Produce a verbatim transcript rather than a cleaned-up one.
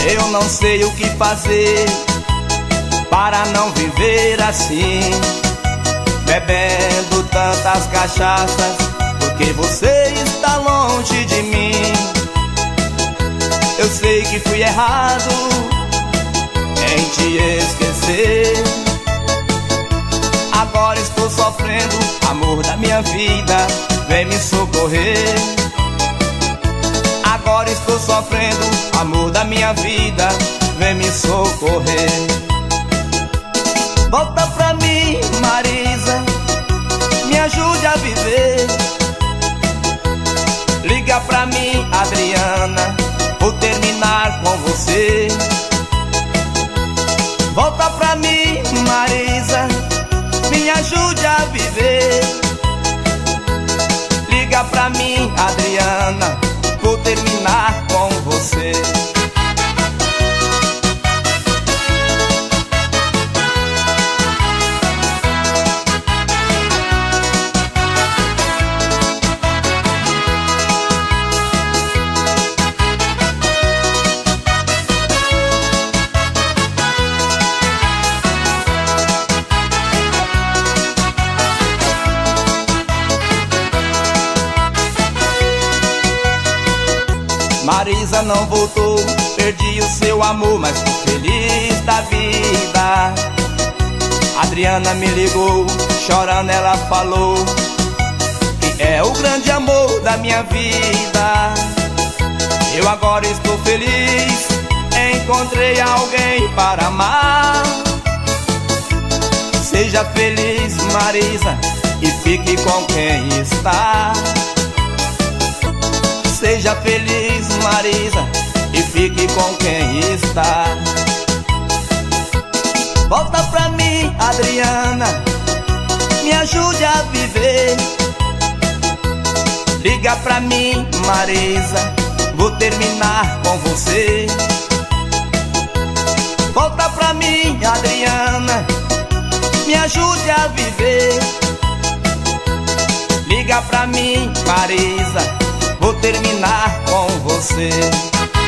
Eu não sei o que fazer para não viver assim, bebendo tantas cachaças, porque você está longe de mim. Eu sei que fui errado em te esquecer. Agora estou sofrendo, amor da minha vida, vem me socorrer. Agora estou sofrendo, amor da minha vida, vem me socorrer. Volta pra mim, Marisa, me ajude a viver. Liga pra mim, Adriana, vou terminar com você. Volta pra mim, Marisa, me ajude a viver. Liga pra mim, Adriana, vou terminar com você. Marisa não voltou, perdi o seu amor, mas tô feliz da vida. Adriana me ligou, chorando ela falou que é o grande amor da minha vida. Eu agora estou feliz, encontrei alguém para amar. Seja feliz, Marisa, e fique com quem está. Seja feliz, Marisa, e fique com quem está. Volta pra mim, Adriana, me ajude a viver. Liga pra mim, Marisa, vou terminar com você. Volta pra mim, Adriana, me ajude a viver. Liga pra mim, Marisa, vou terminar com você.